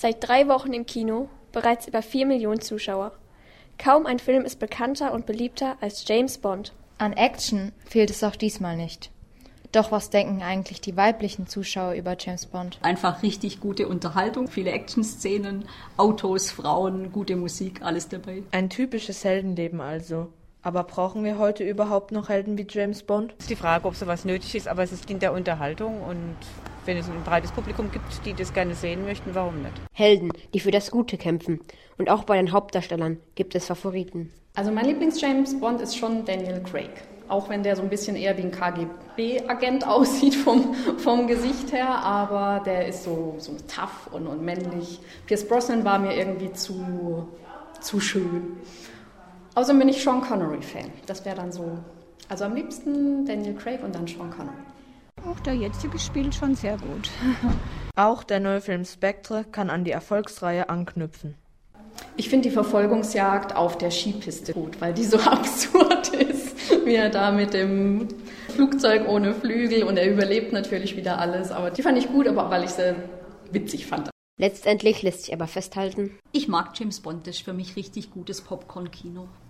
Seit 3 Wochen im Kino, bereits über 4 Millionen Zuschauer. Kaum ein Film ist bekannter und beliebter als James Bond. An Action fehlt es auch diesmal nicht. Doch was denken eigentlich die weiblichen Zuschauer über James Bond? Einfach richtig gute Unterhaltung, viele Action-Szenen, Autos, Frauen, gute Musik, alles dabei. Ein typisches Heldenleben also. Aber brauchen wir heute überhaupt noch Helden wie James Bond? Es ist die Frage, ob sowas nötig ist, aber es dient der Unterhaltung und wenn es ein breites Publikum gibt, die das gerne sehen möchten, warum nicht? Helden, die für das Gute kämpfen. Und auch bei den Hauptdarstellern gibt es Favoriten. Also mein Lieblings-James Bond ist schon Daniel Craig. Auch wenn der so ein bisschen eher wie ein KGB-Agent aussieht vom Gesicht her, aber der ist so tough und männlich. Pierce Brosnan war mir irgendwie zu schön. Außerdem bin ich Sean Connery-Fan. Das wäre dann so, also am liebsten Daniel Craig und dann Sean Connery. Auch der jetzige spielt schon sehr gut. Auch der neue Film Spectre kann an die Erfolgsreihe anknüpfen. Ich finde die Verfolgungsjagd auf der Skipiste gut, weil die so absurd ist, wie er da mit dem Flugzeug ohne Flügel und er überlebt natürlich wieder alles. Aber die fand ich gut, aber weil ich sie witzig fand. Letztendlich lässt sich aber festhalten: Ich mag James Bond, das ist für mich richtig gutes Popcorn-Kino.